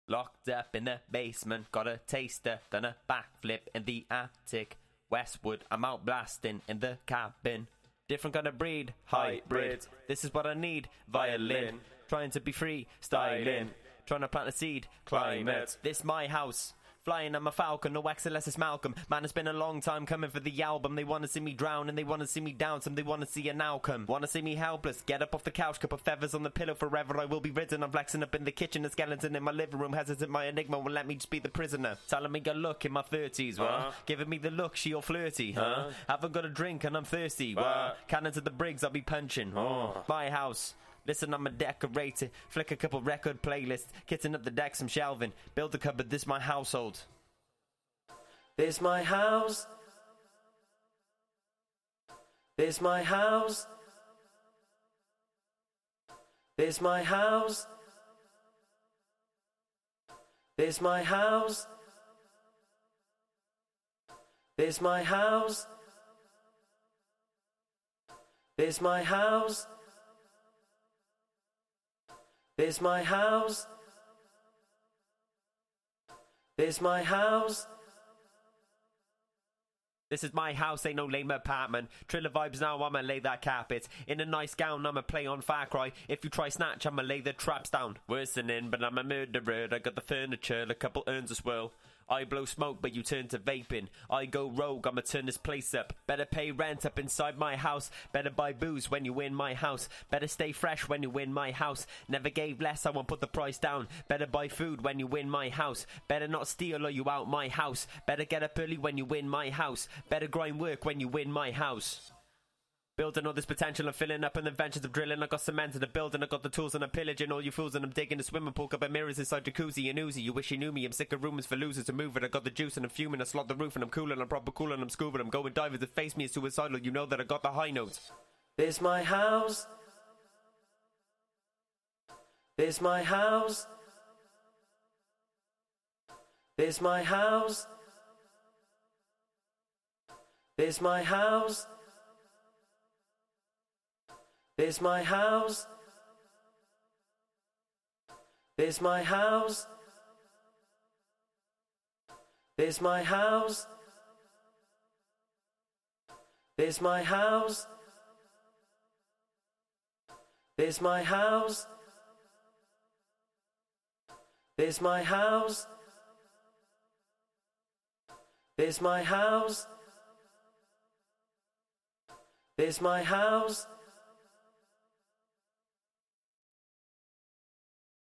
Locked up in the basement, got a taster, done a backflip in the attic. Westwood, I'm out blasting in the cabin. Different kind of breed, hybrid. This is what I need, violin. Trying to be free, styling. Trying to plant a seed, climate. This my house. Flying, I'm a falcon, no Excelsis Malcolm. Man, it's been a long time coming for the album. They want to see me drown and they want to see me down. Some they want to see an outcome. Want to see me helpless, get up off the couch, cup of feathers on the pillow. Forever I will be ridden. I'm flexing up in the kitchen, a skeleton in my living room. Hesitant, my enigma won't let me just be the prisoner. Telling me good look in my 30s, what? Giving me the look, she all flirty, huh? Haven't got a drink and I'm thirsty, what? Cannon to the Briggs, I'll be punching. My house. Listen, I'm a decorator. Flick a couple record playlists. Kitting up the deck, some shelving. Build a cupboard, this my household. This my house. This my house. This my house. This my house. This my house. This my house. This my house. This my house. This is my house, ain't no lame apartment. Triller vibes now, I'ma lay that carpet. In a nice gown, I'ma play on Far Cry. If you try snatch, I'ma lay the traps down. Worse than in, but I'm a murderer. I got the furniture, a couple urns as well. I blow smoke, but you turn to vaping. I go rogue, I'ma turn this place up. Better pay rent up inside my house. Better buy booze when you in my house. Better stay fresh when you in my house. Never gave less, I won't put the price down. Better buy food when you in my house. Better not steal or you out my house. Better get up early when you in my house. Better grind work when you in my house. Building all this potential and filling up in the ventures of drilling. I got cement in the building, I got the tools and I'm pillaging all you fools and I'm digging the swimming pool. Got mirrors inside jacuzzi and Uzi. You wish you knew me, I'm sick of rumors for losers to move it. I got the juice and I'm fuming, I slot the roof and I'm cool and I'm proper cool and I'm scuba. I'm going divers to face me is suicidal, you know that I got the high notes. This my house. This my house. This my house. This my house. This my house. This my house. This my house. This my house. This my house. This my house. This my house. This my house.